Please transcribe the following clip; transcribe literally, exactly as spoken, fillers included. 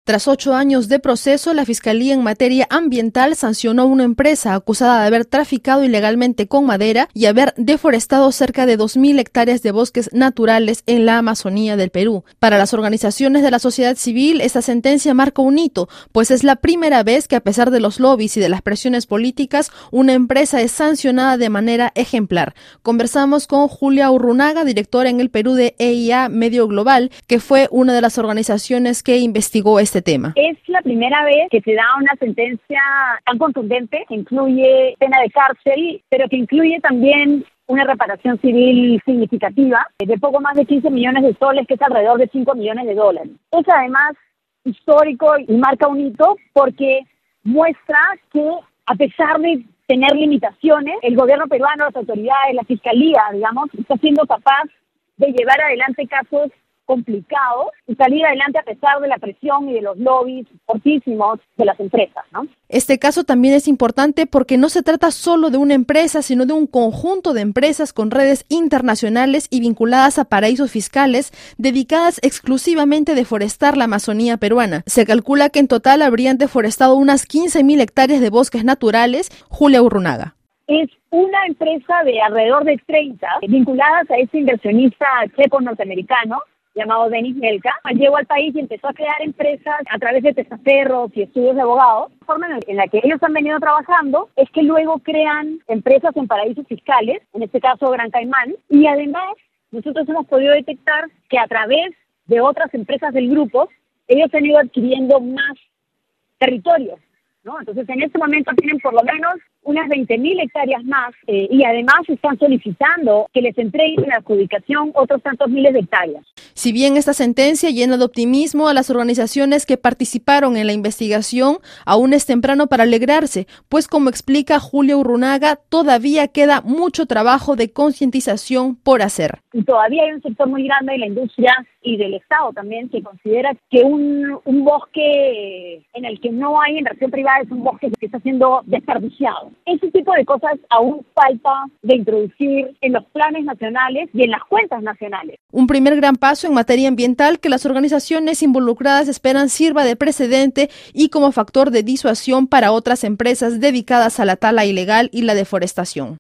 Tras ocho años de proceso, la Fiscalía en materia ambiental sancionó a una empresa acusada de haber traficado ilegalmente con madera y haber deforestado cerca de dos mil hectáreas de bosques naturales en la Amazonía del Perú. Para las organizaciones de la sociedad civil, esta sentencia marca un hito, pues es la primera vez que, a pesar de los lobbies y de las presiones políticas, una empresa es sancionada de manera ejemplar. Conversamos con Julia Urrunaga, directora en el Perú de E I A Medio Global, que fue una de las organizaciones que investigó este tema. Es la primera vez que se da una sentencia tan contundente, que incluye pena de cárcel, pero que incluye también una reparación civil significativa de poco más de quince millones de soles, que es alrededor de cinco millones de dólares. Es además histórico y marca un hito porque muestra que, a pesar de tener limitaciones, el gobierno peruano, las autoridades, la fiscalía, digamos, está siendo capaz de llevar adelante casos complicados y salir adelante a pesar de la presión y de los lobbies fortísimos de las empresas, ¿no? Este caso también es importante porque no se trata solo de una empresa, sino de un conjunto de empresas con redes internacionales y vinculadas a paraísos fiscales dedicadas exclusivamente a deforestar la Amazonía peruana. Se calcula que en total habrían deforestado unas quince mil hectáreas de bosques naturales. Julia Urrunaga. Es una empresa de alrededor de treinta vinculadas a ese inversionista checo norteamericano llamado Denis Melka. Llegó al país y empezó a crear empresas a través de testaferros y estudios de abogados. La forma en la que ellos han venido trabajando es que luego crean empresas en paraísos fiscales, en este caso Gran Caimán, y además nosotros hemos podido detectar que a través de otras empresas del grupo, ellos han ido adquiriendo más territorios, ¿no? Entonces, en este momento tienen por lo menos unas veinte mil hectáreas más eh, y además están solicitando que les entreguen en adjudicación otros tantos miles de hectáreas. Si bien esta sentencia llena de optimismo a las organizaciones que participaron en la investigación, aún es temprano para alegrarse, pues como explica Julia Urrunaga, todavía queda mucho trabajo de concientización por hacer. Y todavía hay un sector muy grande de la industria y del Estado también que considera que un, un bosque en el que no hay inversión privada es un bosque que está siendo desperdiciado. Ese tipo de cosas aún falta de introducir en los planes nacionales y en las cuentas nacionales. Un primer gran paso en materia ambiental que las organizaciones involucradas esperan sirva de precedente y como factor de disuasión para otras empresas dedicadas a la tala ilegal y la deforestación.